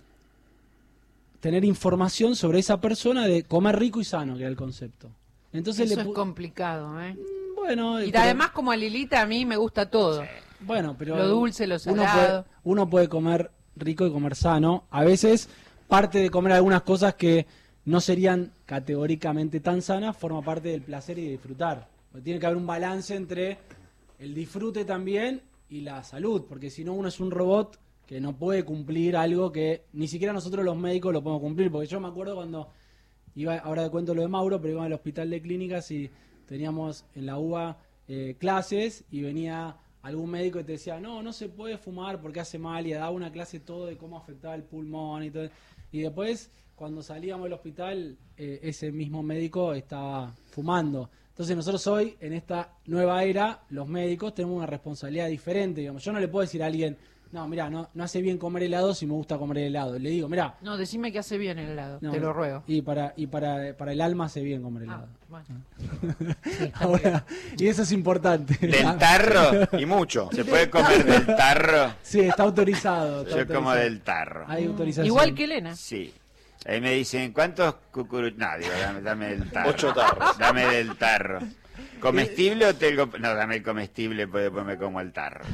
tener información sobre esa persona de comer rico y sano, que era el concepto. Entonces Eso le es pu- complicado, ¿eh? bueno, eh, Y pero- además, como a Lilita, a mí me gusta todo. Bueno, pero Lo dulce, lo uno salado. puede, uno puede comer rico y comer sano. A veces parte de comer algunas cosas que no serían categóricamente tan sanas forma parte del placer y de disfrutar. Porque tiene que haber un balance entre el disfrute también y la salud, porque si no uno es un robot que no puede cumplir algo que ni siquiera nosotros los médicos lo podemos cumplir. Porque yo me acuerdo cuando iba, ahora te cuento lo de Mauro, pero iba al hospital de clínicas y teníamos en la U B A eh, clases y venía algún médico y te decía, no, no se puede fumar porque hace mal, y daba una clase todo de cómo afectaba el pulmón y todo. Y después, cuando salíamos del hospital, eh, ese mismo médico estaba fumando. Entonces nosotros hoy, en esta nueva era, los médicos tenemos una responsabilidad diferente. Digamos. Yo no le puedo decir a alguien, no, mira, no, no hace bien comer helado si me gusta comer helado. Le digo, mira, No, decime que hace bien el helado, no, te lo ruego. Y para y para, para el alma hace bien comer Ah, helado. bueno. Sí, está muy Ahora, y eso es importante. ¿Del tarro? Y mucho. ¿Se puede comer del tarro? Sí, está autorizado. está Yo como autorizado. del tarro. Hay autorización. Igual que Elena. Sí. Ahí me dicen, ¿cuántos cucuruchos? No, digo, dame, dame del tarro. Ocho tarros. Dame del tarro. ¿Comestible o tengo...? No, dame el comestible, pues después me como el tarro.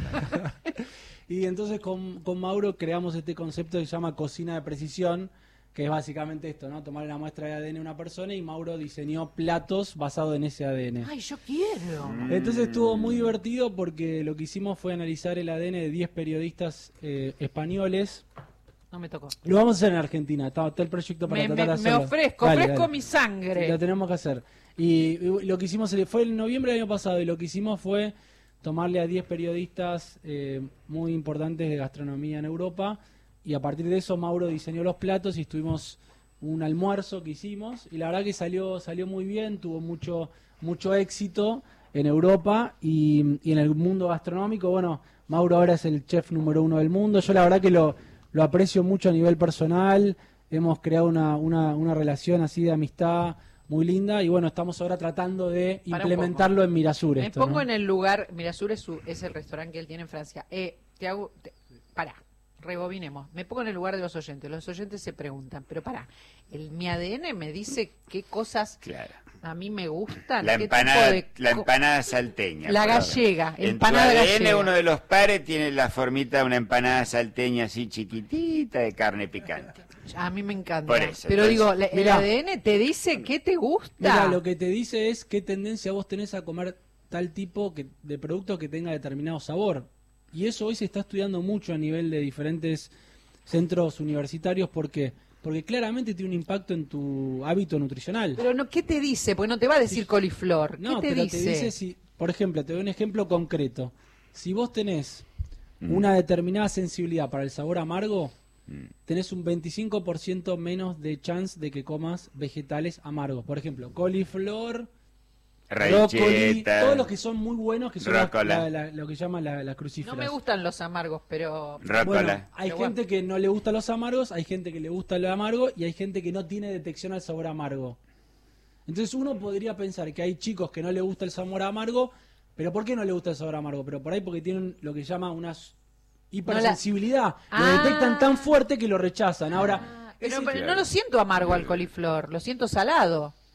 Y entonces con, con Mauro creamos este concepto que se llama cocina de precisión, que es básicamente esto, ¿no? Tomar una muestra de A D N de una persona y Mauro diseñó platos basados en ese A D N. Ay, yo quiero. Entonces estuvo muy divertido porque lo que hicimos fue analizar el A D N de diez periodistas eh, españoles. No me tocó. Lo vamos a hacer en Argentina, está, está el proyecto para Me, tratar me- de me hacerlo. ofrezco, Dale, ofrezco dale. mi sangre. Lo tenemos que hacer. Y, y lo que hicimos fue en noviembre del año pasado, y lo que hicimos fue tomarle a diez periodistas eh, muy importantes de gastronomía en Europa, y a partir de eso Mauro diseñó los platos y estuvimos un almuerzo que hicimos, y la verdad que salió salió muy bien, tuvo mucho mucho éxito en Europa y, y en el mundo gastronómico. Bueno, Mauro ahora es el chef número uno del mundo. Yo la verdad que lo, lo aprecio mucho a nivel personal, hemos creado una, una, una relación así de amistad muy linda, y bueno, estamos ahora tratando de Para un implementarlo en Mirasur. Me esto, pongo ¿no? en el lugar. Mirasur es, su, es el restaurante que él tiene en Francia. Eh, te hago. Te, pará, rebobinemos. Me pongo en el lugar de los oyentes. Los oyentes se preguntan, pero pará, el, mi A D N me dice qué cosas Claro. a mí me gustan. La qué empanada, tipo de la co- empanada salteña. La por ejemplo. gallega, En empanada tu A D N gallega. uno de los pares tiene la formita de una empanada salteña así chiquitita de carne picante. A mí me encanta. Por eso, pero entonces, digo, la- el mirá. A D N te dice qué te gusta. Mira, lo que te dice es qué tendencia vos tenés a comer tal tipo que, de producto que tenga determinado sabor. Y eso hoy se está estudiando mucho a nivel de diferentes centros universitarios. ¿Por qué? Porque claramente tiene un impacto en tu hábito nutricional. Pero no, ¿qué te dice? Pues no te va a decir coliflor. ¿Qué No, te pero dice? te dice si, por ejemplo, te doy un ejemplo concreto. Si vos tenés Mm. una determinada sensibilidad para el sabor amargo, Mm. tenés un veinticinco por ciento menos de chance de que comas vegetales amargos. Por ejemplo, coliflor, brócoli, Raicheta, todos los que son muy buenos, que son las- Rócola. la- la- lo que llaman la, la No crucíferas. me gustan los amargos, pero... Rócola. Bueno, hay Pero gente que no le gustan los amargos, hay gente que le gusta lo amargo, y hay gente que no tiene detección al sabor amargo. Entonces uno podría pensar que hay chicos que no le gusta el sabor amargo, pero ¿por qué no le gusta el sabor amargo? Pero por ahí porque tienen lo que llama una s- hipersensibilidad. Lo Ah. detectan tan fuerte que lo rechazan. Ahora, Ah, pero, ese- pero no lo siento amargo al coliflor, lo siento salado.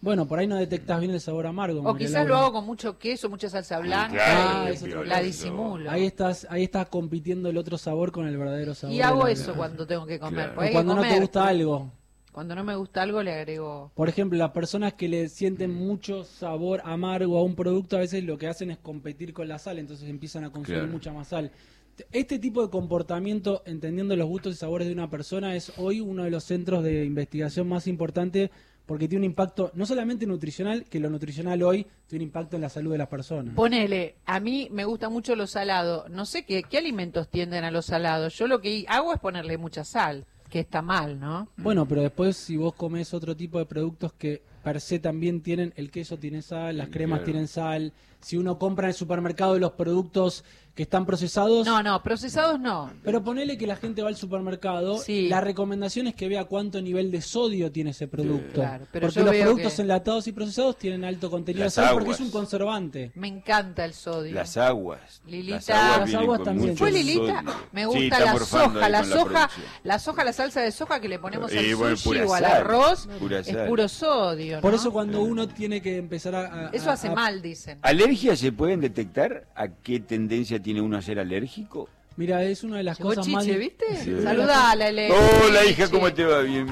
Bueno, por ahí no detectas bien el sabor amargo. O María quizás Laura. lo hago con mucho queso, mucha salsa blanca claro, y eso es la otro. disimulo. Ahí estás, ahí estás compitiendo el otro sabor con el verdadero sabor. Y de hago la- eso cuando tengo que comer. Claro. porque O hay que cuando no te comer. gusta algo. Cuando no me gusta algo le agrego... Por ejemplo, las personas que le sienten mucho sabor amargo a un producto, a veces lo que hacen es competir con la sal, entonces empiezan a consumir Claro. mucha más sal. Este tipo de comportamiento, entendiendo los gustos y sabores de una persona, es hoy uno de los centros de investigación más importantes porque tiene un impacto no solamente nutricional, que lo nutricional hoy tiene un impacto en la salud de las personas. Ponele, a mí me gusta mucho lo salado. No sé qué, qué alimentos tienden a lo salado. Yo lo que hago es ponerle mucha sal, que está mal, ¿no? Bueno, pero después si vos comés otro tipo de productos que per se también tienen, el queso tiene sal, las cremas Claro. tienen sal, si uno compra en el supermercado los productos que están procesados, No, no, procesados no. pero ponele que la gente va al supermercado, Sí. la recomendación es que vea cuánto nivel de sodio tiene ese producto, Claro, pero porque yo los veo productos que- enlatados y procesados tienen alto contenido Las de sal porque aguas. es un conservante. Me encanta el sodio. Las aguas. Lilita. Las aguas, Las vienen aguas con también. mucho ¿Fue Lilita? sodio. Me Sí, gusta está la morfando soja, ahí la con la soja, producción. la soja, la salsa de soja que le ponemos Y al bueno, sushi pura o al sal, arroz, pura es sal. puro sodio, Por ¿no? eso cuando uno tiene que empezar a... a- Eso hace a- mal, dicen. ¿Alergias se pueden detectar? ¿A qué tendencia tiene uno a ser alérgico? Mira, es una de las Llegó cosas más... Chiche, di- ¿viste? Sí. Saludala, Ele. Hola, hija, Chiche. ¿cómo te va? Bien.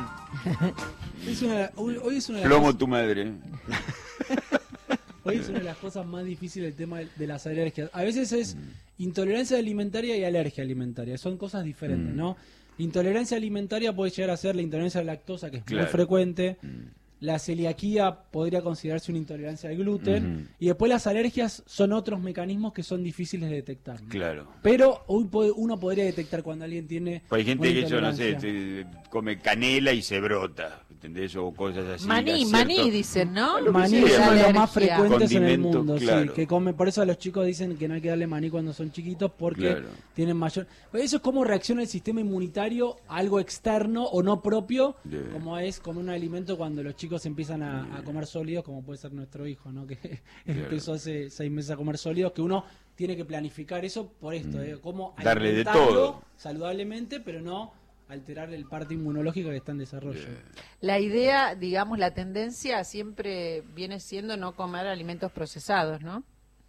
Es una, hoy hoy es una de las Plomo cosas- tu madre. Hoy es una de las cosas más difíciles el tema de, de las alergias. A veces es intolerancia alimentaria y alergia alimentaria. Son cosas diferentes, Mm. ¿no? Intolerancia alimentaria puede llegar a ser la intolerancia a la lactosa, que es Claro. muy frecuente. Mm. La celiaquía podría considerarse una intolerancia al gluten. Ujú. Y después las alergias son otros mecanismos que son difíciles de detectar, ¿no? Claro. Pero hoy puede- uno podría detectar cuando alguien tiene Pues hay gente una que yo no sé, intolerancia. te- come canela y se brota, ¿entendés? O cosas así. Maní, acierto- maní, dicen, ¿no? Lo que Maní sea. es uno de los Alergia. más frecuentes en el Condimento, mundo, sí, claro. que come, por eso a los chicos dicen que no hay que darle maní cuando son chiquitos porque Claro. tienen mayor... Eso es cómo reacciona el sistema inmunitario a algo externo o no propio, Yeah. como es como un alimento cuando los chicos empiezan a, a comer sólidos, como puede ser nuestro hijo, ¿no? Que empezó hace seis meses a comer sólidos, que uno tiene que planificar eso por esto, ¿eh? Cómo Mm. Darle de alimentarlo todo. saludablemente, pero no alterar el parte inmunológico que está en desarrollo. La idea, digamos, la tendencia siempre viene siendo no comer alimentos procesados, ¿no?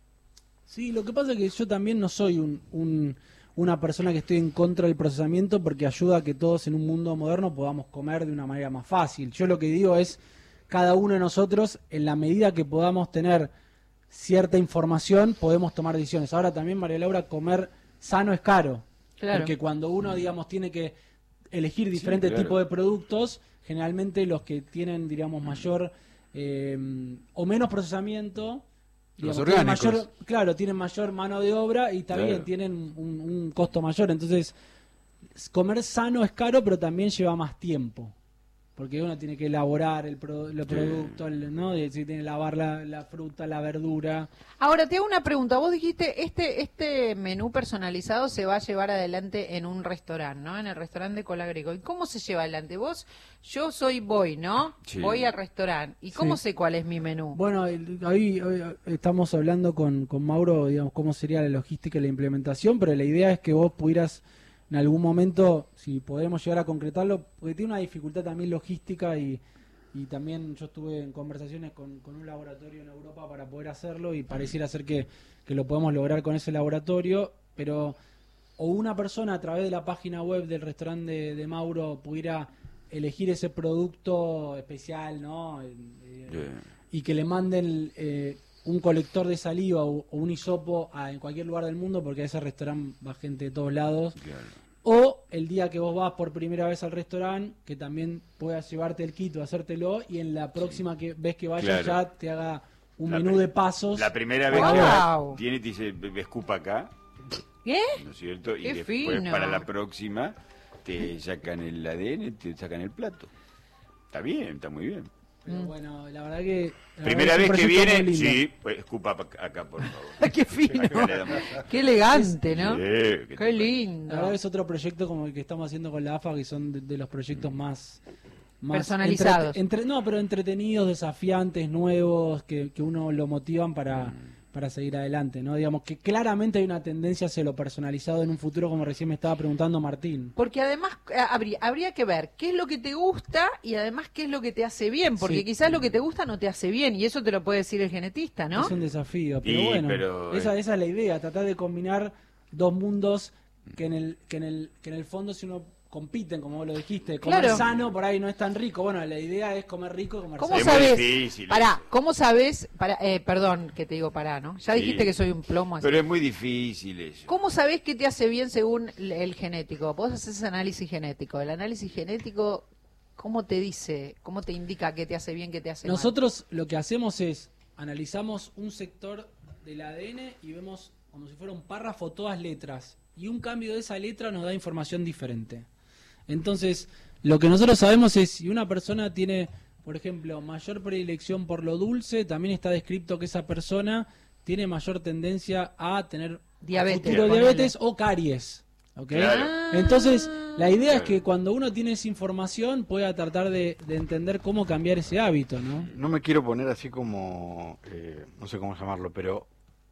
Sí, lo que pasa es que yo también no soy un, un- una persona que estoy en contra del procesamiento porque ayuda a que todos en un mundo moderno podamos comer de una manera más fácil. Yo lo que digo es, cada uno de nosotros, en la medida que podamos tener cierta información, podemos tomar decisiones. Ahora también, María Laura, comer sano es caro. Claro. Porque cuando uno, digamos, tiene que elegir diferentes claro. tipos de productos, generalmente los que tienen, digamos, mayor eh, o menos procesamiento, Los digamos, tienen orgánicos. mayor, claro, tienen mayor mano de obra y también Claro. tienen un, un costo mayor. Entonces, s- comer sano es caro, pero también lleva más tiempo. Porque uno tiene que elaborar el, pro- el producto, el- ¿no? Y si tiene que lavar la, la fruta, la verdura. Ahora, te hago una pregunta. Vos dijiste, este este menú personalizado se va a llevar adelante en un restaurante, ¿no? En el restaurante de Colagrego. ¿Y cómo se lleva adelante? Vos, yo soy voy, ¿no? Sí. Voy al restaurante. ¿Y cómo Sí. sé cuál es mi menú? Bueno, el- ahí, hoy estamos hablando con, con Mauro, digamos, cómo sería la logística y la implementación, pero la idea es que vos pudieras en algún momento, si podemos llegar a concretarlo, porque tiene una dificultad también logística y, y también yo estuve en conversaciones con, con un laboratorio en Europa para poder hacerlo y pareciera ser que, que lo podemos lograr con ese laboratorio, pero o una persona a través de la página web del restaurante de, de Mauro pudiera elegir ese producto especial, ¿no? Eh, Yeah. y que le manden eh, un colector de saliva o, o un hisopo a, en cualquier lugar del mundo, porque a ese restaurante va gente de todos lados. Claro. O el día que vos vas por primera vez al restaurante, que también puedas llevarte el kit o hacértelo, y en la próxima que vez que vayas Claro. ya te haga un La menú pri- de pasos. La primera vez Wow. que va, tiene, te dice, escupa acá, ¿Qué? ¿no es cierto? Y Qué después, fino. para la próxima, te sacan el A D N, te sacan el plato. Está bien, está muy bien. Pero bueno, la verdad que... la Primera verdad vez es un que proyecto viene, muy lindo. sí, pues escupa pa- acá, por favor. ¡Qué fino! Acá le damos. ¡Qué elegante, ¿no? Sí, ¿qué te ¡Qué La verdad lindo! que es otro proyecto como el que estamos haciendo con la A F A, que son de, de los proyectos más... más Personalizados. entrete- entre- no, pero entretenidos, desafiantes, nuevos, que, que uno lo motivan para, para seguir adelante, ¿no? Digamos que claramente hay una tendencia hacia lo personalizado en un futuro, como recién me estaba preguntando Martín. Porque además eh, habría, habría que ver qué es lo que te gusta y además qué es lo que te hace bien, porque Sí. quizás lo que te gusta no te hace bien y eso te lo puede decir el genetista, ¿no? Es un desafío, pero Y, bueno, pero, esa, eh. esa es la idea, tratar de combinar dos mundos que en el que en el que en el fondo, si uno compiten, como vos lo dijiste, comer Claro. sano por ahí no es tan rico. Bueno, la idea es comer rico y comer ¿Cómo Es sano. muy sabes? difícil Pará, eso. ¿cómo sabes? Para, eh, perdón que te digo pará, ¿no? Ya Sí. dijiste que soy un plomo así. Pero es muy difícil eso. ¿Cómo sabés qué te hace bien según el, el genético? Vos haces análisis genético. El análisis genético, ¿cómo te dice? ¿Cómo te indica qué te hace bien, qué te hace mal? Nosotros lo que hacemos es analizamos un sector del A D N y vemos como si fuera un párrafo todas letras y un cambio de esa letra nos da información diferente. Entonces, lo que nosotros sabemos es si una persona tiene, por ejemplo, mayor predilección por lo dulce, también está descrito que esa persona tiene mayor tendencia a tener Diabetes, a futuro ponele. diabetes o caries. ¿Ok? Claro. Entonces, la idea es Claro. que cuando uno tiene esa información pueda tratar de, de entender cómo cambiar ese hábito, ¿no? No me quiero poner así como, eh, no sé cómo llamarlo, pero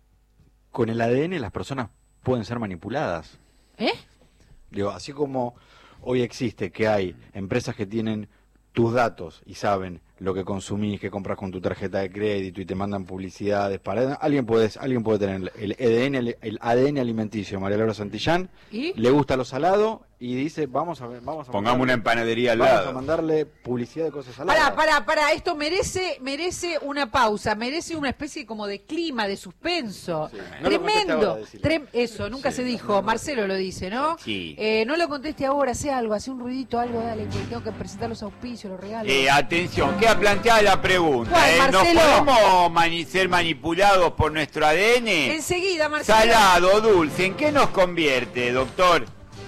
con el A D N las personas pueden ser manipuladas. ¿Eh? Digo, así como hoy existe que hay empresas que tienen tus datos y saben lo que consumís, que compras con tu tarjeta de crédito y te mandan publicidades para alguien puede alguien puede tener el A D N el, el A D N alimenticio de María Laura Santillán, ¿Y? le gusta lo salado y dice vamos a ver, vamos a Pongamos una mandarle- empanadería al vamos a lado. mandarle publicidad de cosas saladas. Pará, pará, pará, esto merece, merece una pausa, merece una especie como de clima, de suspenso. Sí. No lo conteste Tremendo. ahora, decilo. Trem- eso, nunca Sí, se no, dijo, no, no. Marcelo lo dice, ¿no? Sí. Eh, no lo conteste ahora, hace algo, hace un ruidito, algo, dale, que tengo que presentar los auspicios, los regalos. Eh, atención, queda planteada la pregunta. ¿Cuál, ¿eh? ¿Nos Marcelo? podemos mani- ser manipulados por nuestro A D N? Enseguida, Marcelo. Salado, dulce, ¿en qué nos convierte, doctor?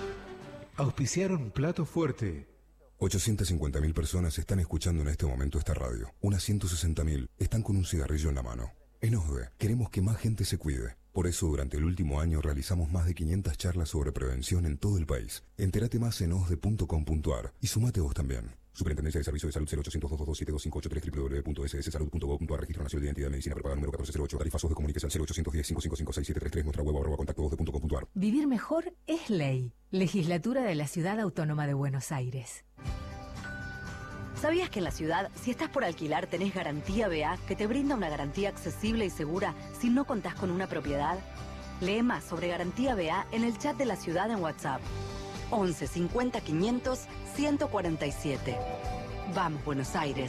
Auspiciaron Plato Fuerte. ochocientas cincuenta mil personas están escuchando en este momento esta radio. Unas ciento sesenta mil están con un cigarrillo en la mano. En OSDE queremos que más gente se cuide. Por eso durante el último año realizamos más de quinientas charlas sobre prevención en todo el país. Entérate más en osde punto com punto ar y sumate vos también. Superintendencia de Servicios de Salud cero ochocientos dos dos siete dos cinco ocho tres w w w punto s s salud punto gov punto ar Registro Nacional de Identidad de Medicina Prepaga número catorce cero ocho. Tarifas OSDE, comuníquese al cero ochocientos diez, cinco cinco cinco, seis siete tres tres. Nuestra web arroba contacto osde punto com punto ar. Vivir mejor es ley. Legislatura de la Ciudad Autónoma de Buenos Aires. ¿Sabías que en la ciudad, si estás por alquilar, tenés Garantía B A, que te brinda una garantía accesible y segura si no contás con una propiedad? Lee más sobre Garantía B A en el chat de la ciudad en WhatsApp. once cincuenta quinientos ciento cuarenta y siete. Vamos, Buenos Aires.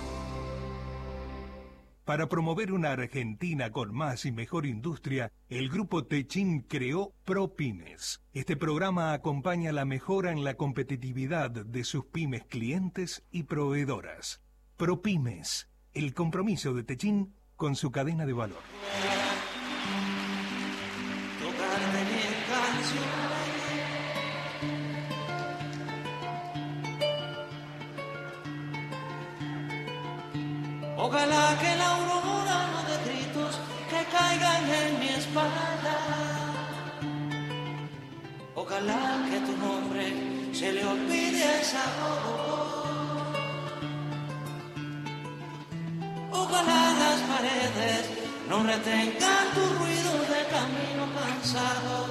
Para promover una Argentina con más y mejor industria, el Grupo Techin creó ProPymes. Este programa acompaña la mejora en la competitividad de sus pymes clientes y proveedoras. ProPymes, el compromiso de Techin con su cadena de valor. Tocarte mil canciones. Ojalá que la aurora no dé gritos que caigan en mi espalda. Ojalá que tu nombre se le olvide a esa voz. Ojalá las paredes no retengan tu ruido de camino cansado.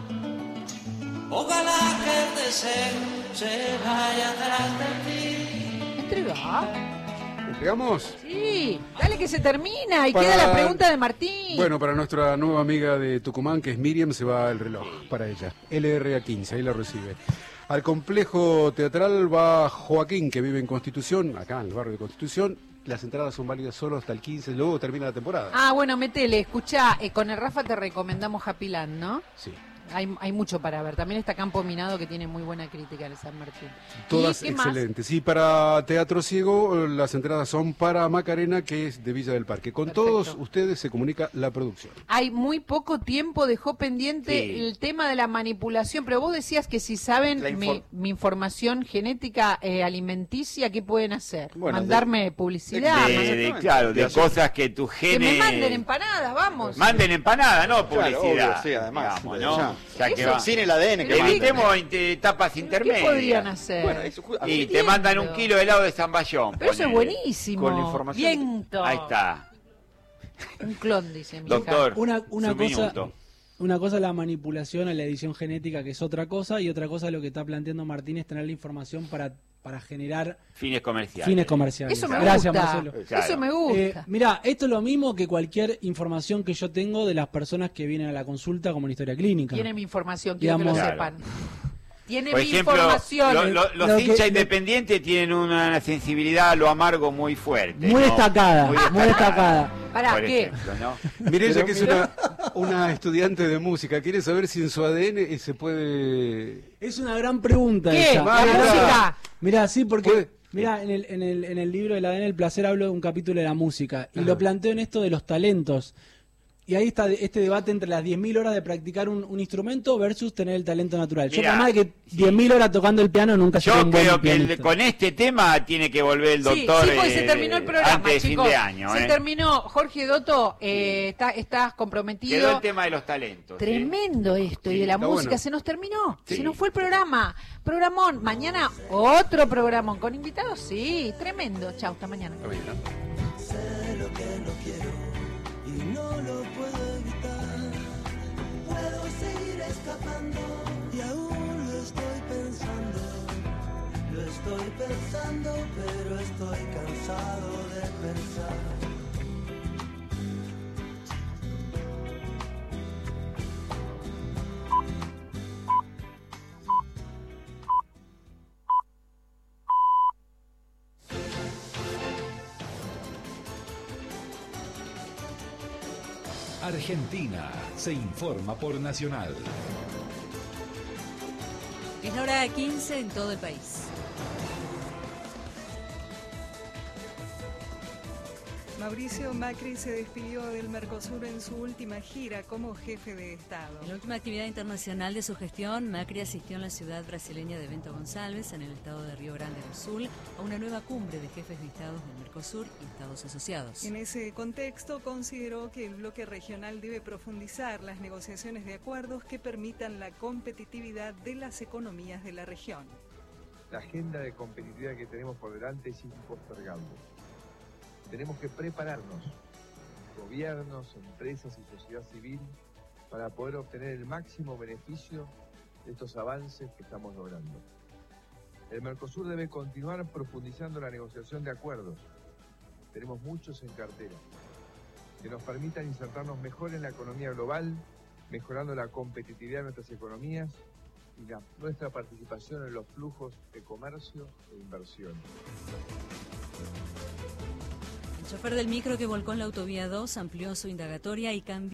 Ojalá que el deseo se vaya atrás de ti. ¿Entrega? ¿Entregamos? Sí, dale que se termina y Para- queda la pregunta de Martín. Bueno, para nuestra nueva amiga de Tucumán, que es Miriam, se va el reloj para ella. L R A quince, ahí la recibe. Al complejo teatral va Joaquín, que vive en Constitución, acá en el barrio de Constitución. Las entradas son válidas solo hasta el quince, luego termina la temporada. Ah, bueno, metele, escuchá, eh, con el Rafa te recomendamos Happy Land, ¿no? Sí. Hay, hay mucho para ver. También está Campo Minado, que tiene muy buena crítica de San Martín. Todas ¿Y qué más? excelentes. Y para Teatro Ciego, las entradas son para Macarena, que es de Villa del Parque. Con Perfecto. todos ustedes se comunica la producción. Hay muy poco tiempo, dejó pendiente Sí. el tema de la manipulación, pero vos decías que si saben La mi, infor- mi información genética eh, alimenticia, ¿qué pueden hacer? Bueno, Mandarme de- publicidad, De, más- de- claro, de De hacer- cosas que tus que genes... me manden empanadas, vamos. Manden empanada, no Claro, publicidad. obvio, sí, además, digamos, desde ¿no? ya. Ya que Eso va. Sin el A D N que Pero manden. Evitemos inte- etapas ¿Qué intermedias. podrían hacer? Bueno, eso ju- a Y mí- te mandan un Entiendo. kilo de helado de zamballón. Pero eso es ponele. buenísimo. Con la información- Viento. Ahí está. Un clon, dice mi Doctor, hija. Una, una su cosa... minuto. Una cosa es la manipulación a la edición genética, que es otra cosa, y otra cosa es lo que está planteando Martín, es tener la información para, para generar Fines comerciales. fines comerciales. Eso me Gracias, gusta. Marcelo. Claro. Eso me gusta. Eh, mira, esto es lo mismo que cualquier información que yo tengo de las personas que vienen a la consulta como una historia clínica. Tiene mi información, quiero Digamos- que lo Claro. sepan. Tiene Por mi ejemplo, información. lo- lo- los Lo que- hinchas lo- independientes tienen una sensibilidad a lo amargo muy fuerte. Muy ¿no? destacada, muy destacada. ¿Para Por qué? ejemplo, ¿no? Mirella, Pero que es una, una estudiante de música, quiere saber si en su A D N se puede... Es una gran pregunta ¿Qué? esa. ¿La Mira. música? Mira, sí, porque Puede- mira, en el, en, el, en el libro de la A D N El Placer hablo de un capítulo de la música y Ajá. lo planteo en esto de los talentos. Y ahí está de- este debate entre las diez mil horas de practicar un, un instrumento versus tener el talento natural. Yo, Mirá, por más de que diez mil horas tocando el piano, nunca seré Yo un buen creo que el- pianista. con este tema tiene que volver el Sí, doctor sí, porque se eh, terminó el programa, antes de chicos. fin de año. Se ¿eh? terminó. Jorge Dotto, eh, está, estás Quedó comprometido. el tema de los talentos. ¿eh? Tremendo esto, y de la está música. bueno. Se nos terminó. Sí. Se nos fue el programa. Programón. Mañana otro programón. ¿Con invitados? Sí, tremendo. Chau, hasta mañana. Está bien, ¿no? Sé lo que no quiero y no lo puedo evitar. Puedo seguir escapando y aún lo estoy pensando. Lo estoy pensando, pero estoy cansado de pensar. Argentina se informa por Nacional. Es la hora quince en todo el país. Mauricio Macri se despidió del Mercosur en su última gira como jefe de Estado. En la última actividad internacional de su gestión, Macri asistió en la ciudad brasileña de Bento Gonçalves, en el estado de Río Grande do Sul, a una nueva cumbre de jefes de estados del Mercosur y estados asociados. En ese contexto, consideró que el bloque regional debe profundizar las negociaciones de acuerdos que permitan la competitividad de las economías de la región. La agenda de competitividad que tenemos por delante es impostergable. Tenemos que prepararnos, gobiernos, empresas y sociedad civil, para poder obtener el máximo beneficio de estos avances que estamos logrando. El Mercosur debe continuar profundizando la negociación de acuerdos. Tenemos muchos en cartera, que nos permitan insertarnos mejor en la economía global, mejorando la competitividad de nuestras economías y la, nuestra participación en los flujos de comercio e inversión. El chofer del micro que volcó en la autovía dos amplió su indagatoria y cambió